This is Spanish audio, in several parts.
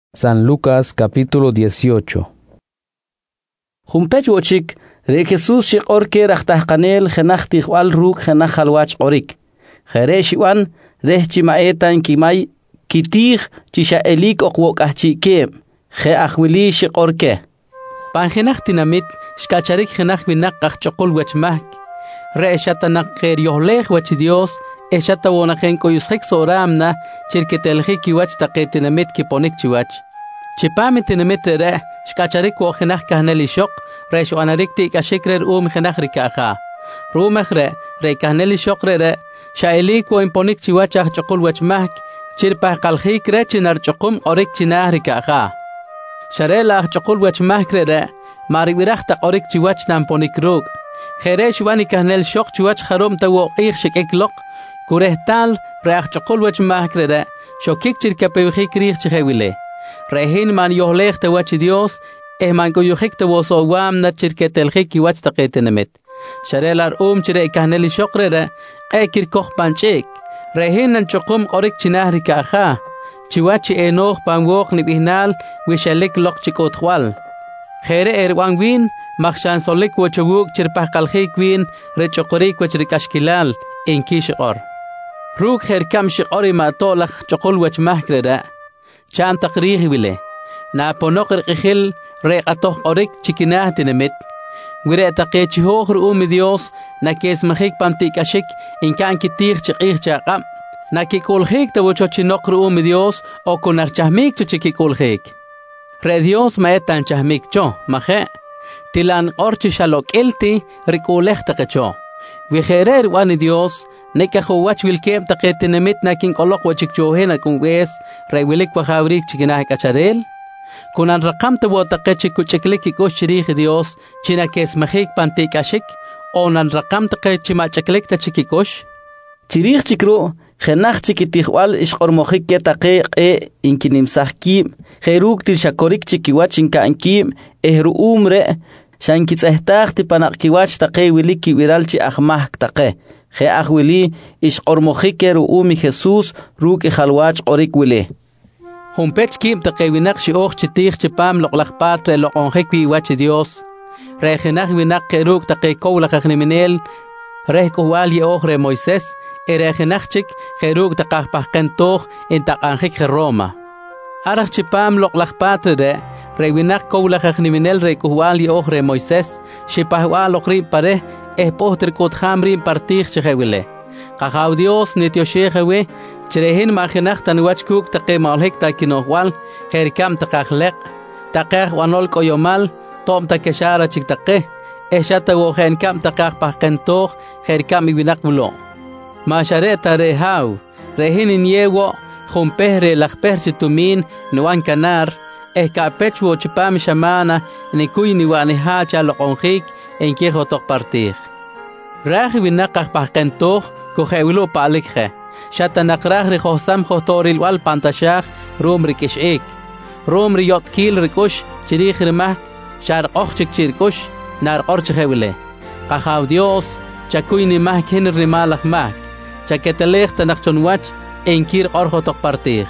San Lucas capítulo 18. Jumpech wochik, re Jesús shik orke rachtahkanel genachtig wal ruk genachalwach orik. Jere shiwan, reh chimaetan kimay, kitig chisha elik okwok ahchike, je ahwili shik orke. Pan genach dinamit, shkacharik genach binak achchokol wachmak. Re shatanak ker yohlech wach Dios, eshata wonaken koyushek soramna, chirketelhik kiwach taketinamit kiponik chiwach. Chipami tinamit re, shkacharik wo genach kahneli shok, re shwanarik tik ashikrer genach rikaha. Rumechre, re kahneli shok re, shaelik wo imponik chiwach achchokol wachmak, chirpah kalhik re chinar chokum orik chinah rikaha. Sharela achchokol wachmak re, maribirach ta orik chiwach namponik rug. Jeresh wani kahnel shok chiwach harom ta wo shik eklok, kurehtal re achchokol wachmak re, shokik chirkapewhik rich chihewile. Rehin man yohlech te wach Dios, man koyuhik te woso wam na chirketelhik wach taketenemet. Sharelar chire kahneli shokre kirkoch panchik. Rehin nan chokum orik chinahri kaha. Chiwachi enoch panwok nibihnal wishalik lok chikotwal. Jere wangwin, makshan solik wachawuk chirpahkalhik win rechokorik wachrikashkilal in kishor. Ruk herkam shikori matolach chokol wach mahkreda. Chan taqrihi wile. Na ponokr qihil re atoh orik chikinah dinamit. Wire taqechi hohr Dios na kes mahik pantikashik in kan kitir chiqih chaqam. Na kikolhik ta wocho chinokr Dios o konar chahmik chikikolhik. Re Dios maetan chahmik cho mahe. Tilan orchi shalok elti rikolech taqecho. Wijerer wani Dios Neka khowach wilkem taqetinamit nakin kolok wachik johena kun wes rewilik wahawrik chikinah kacharel kunan raqam tabo taqechik kuchiklik koshirih Dios china kes mahik pantikashik onan raqam taqechi machiklik tachikikosh chirih chikro genach chikitihwal ishqormohik ke taqe inkinimsahki khairuk tishakorik chikiwach inkankim ehruumre shankitsehtaq tipanaqkiwach taqe wiliki wiralchi ahmah taqe He ahwili ish ormojiker Jesús ruk halwach orik wile. Humpech kim taqewinak shioch chitich chipam loqlaqpat re loqonjek wi wach Dios. Rejenach winak keruk taqekow laqagniminel reh kohwal yeoch re Moisés rejenach chik keruk taqahpahken toch in taqanjek Roma. Arach chipam loqlaqpat re winak kow laqagniminel re kohwal yeoch re Moisés shipahwal loqri pare pohter kot hamrin partich chewile. Kahaw Dios nitioshiewe, cherehin machinach tanwach kuk taqe malhek takinohwal, herkam taqahlek, taqah wanol koyomal, tom takeshara chik taqe, eshata wohen kam taqah pahkentoch, herkam ibinak bulo. Mashareta rehaw, rehin inyewo, jumpehre lachper chitumin, nuan kanar, kapechwo chipam shamana, nikuy niwaneha chalokonjik, en kijotok partich. Rahi winakah pahkentoch, kohewilo palikhe. Shatanaqrah rihosam hotoril wal pantashach, rom rikishik. Rom riyot kil rikush, chirich rimah, shar ochchik chirkush, nar orchewile. Kahaw Dios, chakuy ni mah kin rimalach mah. Chaketelech tanachchonwach, en kir orjotok partich.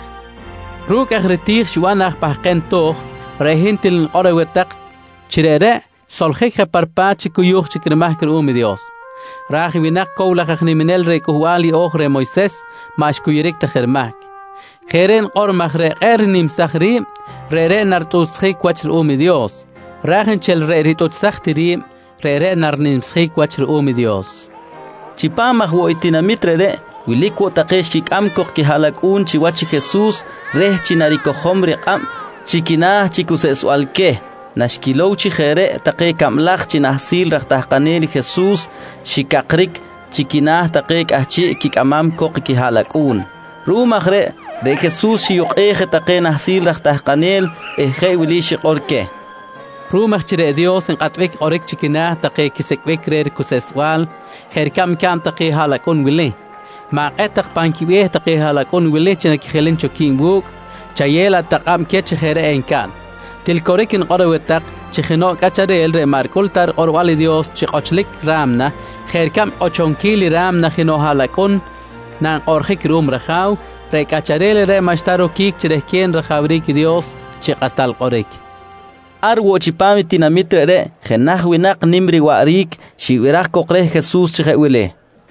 Ruk agretich shwanach pahkentoch, rehintil orewetak, chirere, solhek parpach kuyuch chikrimah Dios. Rahi winak kow laqagniminel re kohwali och re Moisés mash kuyirik tachermak. Jeren ormach re nimsachri re nartuschik wach Dios. Rahin chel re ritutsachri re nar nimschik wach Dios. Chipamach wo itinamit re wilikwo taqeshik amkoq ki halakun chiwachi Jesús re chinariko hombre am chikinah chikusesualke. Nashkilow chijere taqe kamlach chinahsil rahtahqanel Jesús shikakrik chikinah taqe ahchi kikamam koq kihalakun rumagre de Jesús shiyuqeje taqe nahsil rahtahqanel eje wili shiqorke rumag chire Dios en qatwek orik chikinah taqe kisekwek rer kuseswal herkam kam taqe halakun wili ma qetaq pankiwe taqe halakun wili chena khelen chokin buk chayela taqam ke chijere enkan Tilkorik in qorowetak chikhino kacharel re markultar orwali Dios chiqochlik ramna kherkam 8 kili ramna khino halakun nan orjik rum rajaw re kacharel re mashtaro kik chirehkien rajawrik Dios chiqatal qorik. Arwo chipami tinamitre re jenaj winak nimri warik shiwirak kokre Jesús chihewile.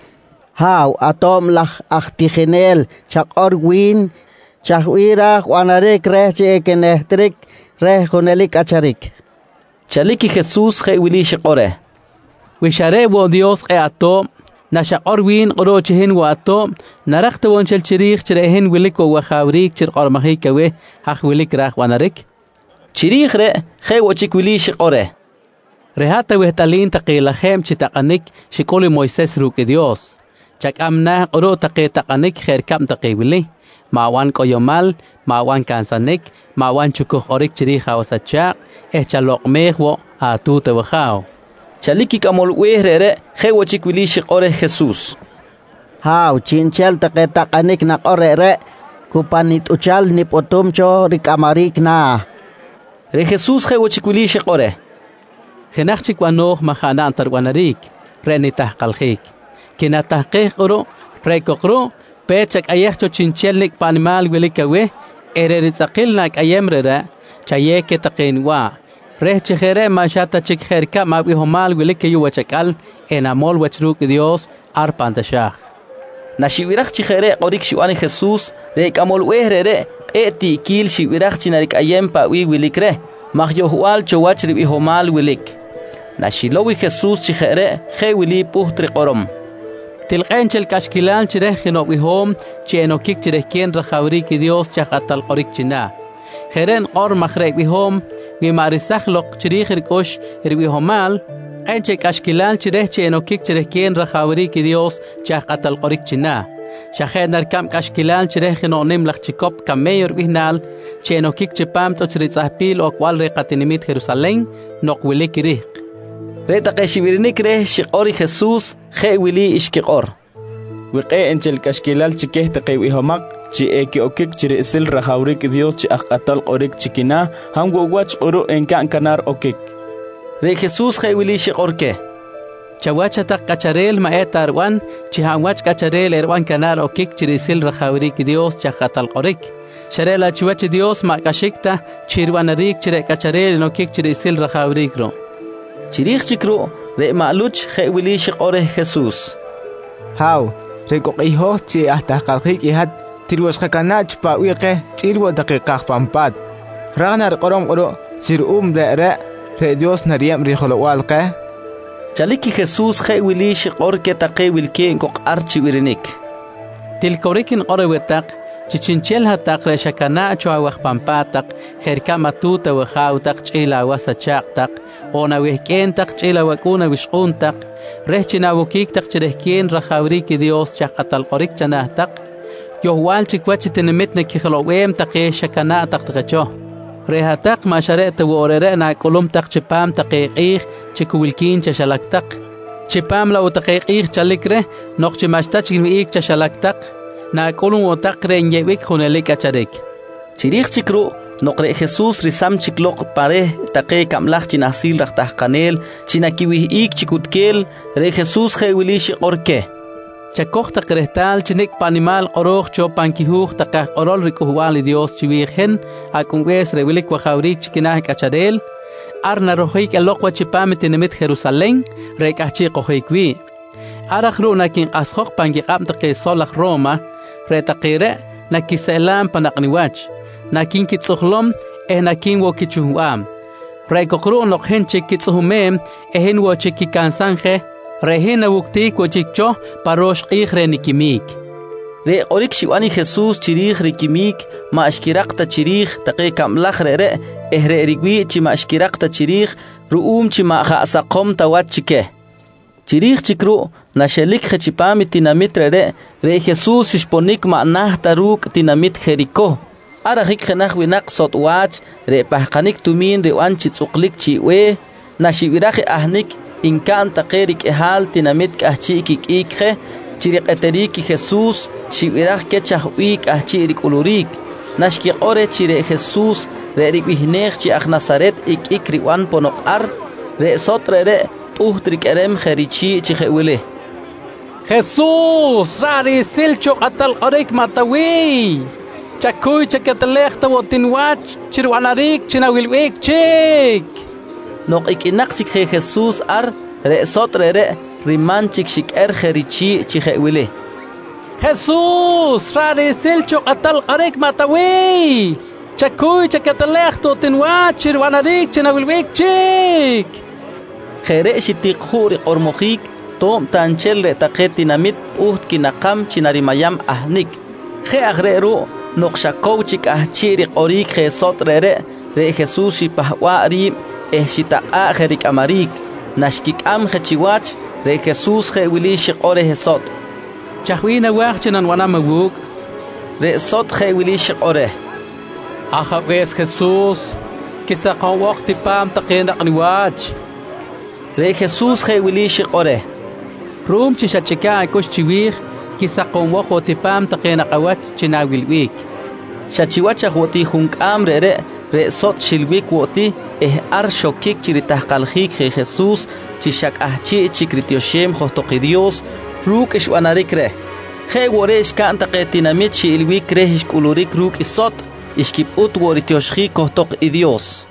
Haw atom lach achtigenel chak orwin chahwira wanarek reh chekenetrik reh hunelik acharik. Chaliki Jesús hewili shikore. Wishare wo Dios atom nashak orwin qoro chihin wa atom narakta won chel chirich chirehin wilik wa khawrik chir qormahi kawe hak wilik rah wanarik. Chirich re hewo chikwili shikore. Rehata wehtalin taqilakhem chitaqanik shikoli Moisés ruk Dios. Chak amna qoro taqitaqanik kherkam taqiwili. Mawan koyomal, mawan kansanik, mawan chukuh qorik chirich awasachaq, chalok mehwo atute wakhao. Chaliki kamol wehrere hewo chikwili shikore Jesús. Haw chinchel taqitaqanik naqorere kupanit uchal nipotumcho rikamarik na. Re Jesús hewo chikwili shikore. Genach chikwanoh mahana antarwanarik, renitah qalkhik. Kinatahqih qoro, rekokro, pechak ayahcho chinchelnik panimal wilikawe, ereritzaqilnak ayemrera, chayeke taqinwa. Reh chikhere mashata chikherka mabihomal wilikayu wachakal, enamol wachruk Dios arpantashah. Nashiwirach chikhere qorik shiwani Jesús, rekamol wehrere, eti kil shiwirach chinarik ayempa wilikre, mahyohual chowach ribihomal wilik. Nashilowi Jesús chikhere, he wili puhtri qorom. Tilqenchel kashkilan chireh khinobihom chenokik chirehkien rakhawrik Dios chaqatal qorik china. Kheren qor makhrebihom wimarisakh loq chirihir kosh irbihomal qenche kashkilan chireh chenokik chirehkien rakhawrik Dios chaqatal qorik china. Shakhenar kam kashkilan chireh khinonim lachikop kameyor bihnal chenokik chipam tochritzahpil okwal reqatinimit Jerusalén noqwilik rih. Reta qeshibirnik reh shiqori Jesús khewili ishkiqor. Wiqe enchel kashkilal chikeh taqewihomaq chi eki okik chirisil rahawrik Dios chi aqatal qorik chikina hamgo wach oro enkan kanar okik. Re Jesús khewili shiqorke. Chawacha taq kacharel maetarwan chi hamwach kacharel erwan kanar okik chirisil rahawrik Dios chi aqatal qorik. Sharela chiwach Dios ma kashikta chirwanarik chire kacharel nokik chirisil rahawrik ro. Chirich chikro re maluch khewili shiqore Jesús. Haw rekoqiho chi ahtaqalqik ihat tirwashqakanach pa wiqe tirwo daqiqaq pampat. Ragnar qorom qoro sirum re Dios nariyam riholwalqa. Chaliki Jesús khewili shiqorke taqewilke qoq archiwirinik. Tilkorikin qorewetaq chichinchel hataq reshakana chuawaq pampataq kherka matuta wakhawtaq chila wasachaqtaq ona wehkentaq chila wakuna wishquntaq rehchina wukik chirehkien rakhawrik Dios chaqatal qorik chanahtaq yohwal chikwach tenemitne kikhlowem taqe shakana taqtaqacho rehataq mashareta worere na kolum taq chipam taqiqih chikwilkin chashalaktaq chipam la utaqiqih chalikre noqchi mashtach gimik chashalaktaq na kolum otaqre nyewik hunelik acharek. Chirich chikro noqre Jesús risam chikloq pare taqe kamlach chinasil rahtah kanel chinakiwih ik chikutkel re Jesús khewili shiqorke. Chakoq taqrehtal chinik panimal qoroq cho pankihuq taqah qorol rikuhwal Dios chiwihen akunwes rewilik wakhawrik chikinah kacharel arna rohik eloqwa chipamit nemit Jerusalén rekahchi qohikwi. Arakhru nakin ashoq pangiqam taqe solach Roma retaqire nakiselam panaqniwach nakin kitsuhlom nakin wokichuham rekoqru noqhen chikitsuhumem ehen wo chikikansange rehina wuktik wochikcho parosh qihre nikimik re orik shiwani Jesús chirih rikimik ma ashkiraqta chirih taqe kamlach re ehre rigwi chi ma ashkiraqta chirih ruum chi ma khasaqom tawachike chirih chikru nashelik khechipami tinamit re Jesús ishponik ma'nah taruk tinamit Jericó arahik khenach winaq sotwach re pahqanik tumin re wan chitsuqlik chiwe nashiwiraj ahnik inkan taqerik ehal tinamit kahchi ikikikhe chiriqeterik Jesús shiwiraj kechahwik ahchirik ulurik nashki qore chire Jesús re rikwihnech chi aj Nazaret ikikri wan ponoqar re sotre re uhtrik erem kherichi chikhewile Jesús rari silcho qatal qorik matawi chakuy chaketelej tawotinwach chirwanarik chinawilwik chik. Nok ikinak chik je Jesús ar re sot re riman chik shik jerichi chije wili. Jesús, rarisil chok atal qarek matawi. Chakuy chaketelej tawotinwach chirwanarik chinawilwik chik. Jere shitik jurik ormojik tom tanchel re taketinamit kinakam chinarimayam ahnik. Je agreru nokshakow chik chirik orik je sot re Jesús shipahwari shita'a jerik amarik nashkik am jechiwach re Jesús je wili shik ore je sot. Chahwina wach chinan wanamawuk. Re sot je wili shik ore. Aja ves Jesús kisaqan waqti pam taqinaqniwach. Re Jesús je wili shik ore. Rum chishachika ikush chiwich kisaqan waqti pam taqinaqawach chinawilwik. Shachiwacha woti hunkam re sot shilwik woti ar shokik chiritahqalhik je Jesús chishak ahchi chikritioshem jotoqi Dios ruk ishwanarik re. Je woresh kan taqetinamit shilwik re ishkulurik ruk isot ishkip ut woritioshki jotoqi Dios.